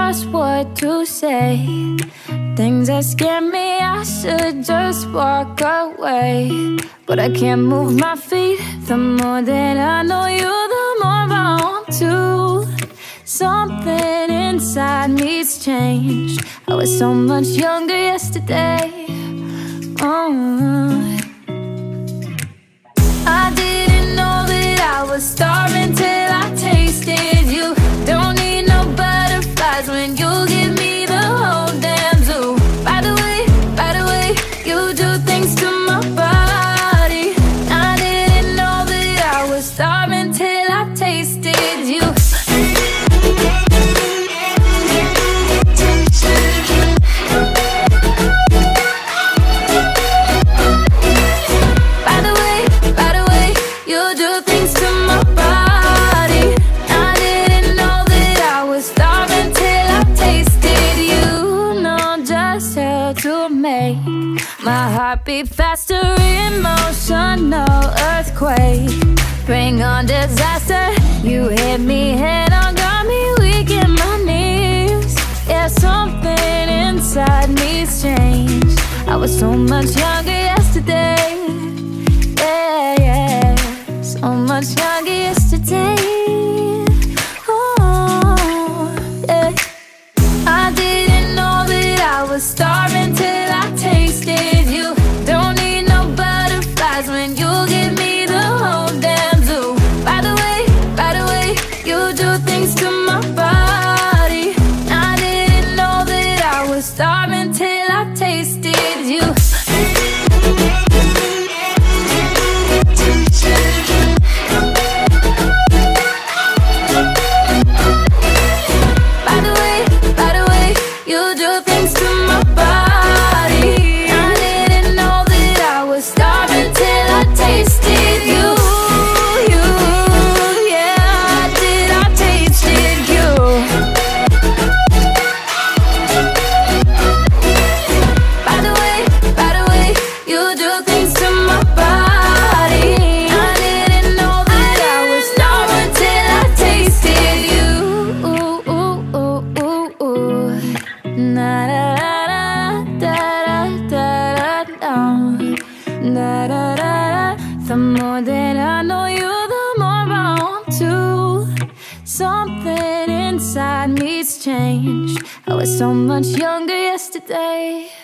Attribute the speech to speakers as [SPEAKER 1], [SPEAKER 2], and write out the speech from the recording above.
[SPEAKER 1] just what to say. Things that scare me, I should just walk away. But I can't move my feet. The more that I know you, the more I want to. Something inside me's changed. I was so much younger yesterday. I didn't know that I was starving till I tasted you. Don't need no butterflies when you give me the whole damn zoo. By the way, you do things to my body. I didn't know that I was starving till I tasted you. My heart beat faster, emotional earthquake. Bring on disaster. You hit me head on, got me weak in my knees. Yeah, something inside me's changed. I was so much younger yesterday. Yeah, so much younger yesterday. Oh, yeah. I didn't know that I was starving till I tasted you. Don't need no butterflies when you give me the whole damn zoo. By the way, you do things to my body. I didn't know that I was starving till I tasted you. By the way, you do things to my body. I didn't know that I was starving till I tasted you. Yeah, I tasted you. By the way, you do things to my body. I didn't know that I was starving till I tasted you. Na da da da. The more that I know you, the more I want to. Something inside me's changed. I was so much younger yesterday.